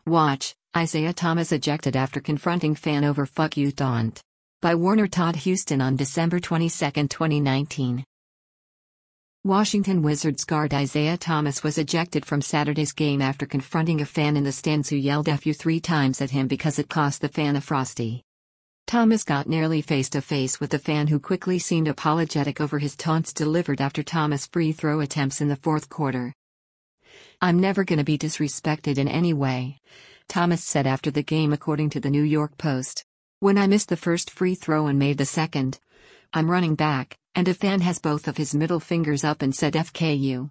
Watch, Isaiah Thomas ejected after confronting fan over "fuck you" taunt. By Warner Todd Houston on December 22, 2019. Washington Wizards guard Isaiah Thomas was ejected from Saturday's game after confronting a fan in the stands who yelled "F you" 3 times at him because it cost the fan a Frosty. Thomas got nearly face-to-face with the fan, who quickly seemed apologetic over his taunts delivered after Thomas' free throw attempts in the fourth quarter. "I'm never gonna be disrespected in any way," Thomas said after the game, according to the New York Post. "When I missed the first free throw and made the second, I'm running back, and a fan has both of his middle fingers up and said FKU,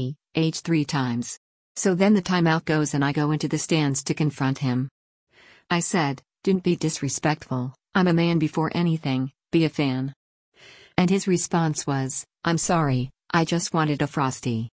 H 3 times. So then the timeout goes and I go into the stands to confront him. I said, don't be disrespectful, I'm a man before anything, be a fan." And his response was, "I'm sorry, I just wanted a Frosty."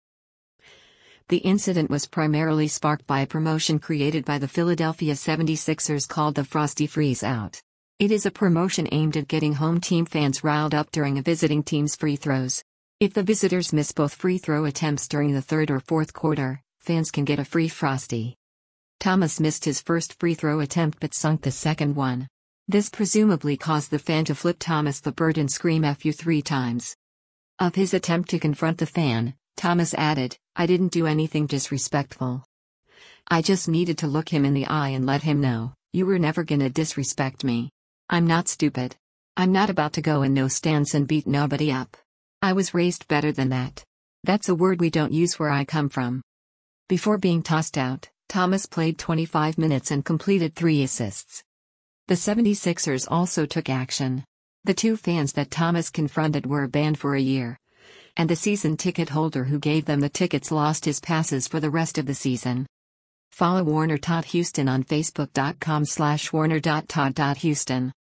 The incident was primarily sparked by a promotion created by the Philadelphia 76ers called the Frosty Freeze Out. It is a promotion aimed at getting home team fans riled up during a visiting team's free throws. If the visitors miss both free throw attempts during the third or fourth quarter, fans can get a free Frosty. Thomas missed his first free throw attempt but sunk the second one. This presumably caused the fan to flip Thomas the bird and scream "F you" 3 times. Of his attempt to confront the fan, Thomas added, "I didn't do anything disrespectful. I just needed to look him in the eye and let him know, you were never gonna disrespect me. I'm not stupid. I'm not about to go in no stance and beat nobody up. I was raised better than that. That's a word we don't use where I come from." Before being tossed out, Thomas played 25 minutes and completed 3 assists. The 76ers also took action. The 2 fans that Thomas confronted were banned for a year. And the season ticket holder who gave them the tickets lost his passes for the rest of the season. Follow Warner Todd Houston on Facebook.com/warner.todd.houston.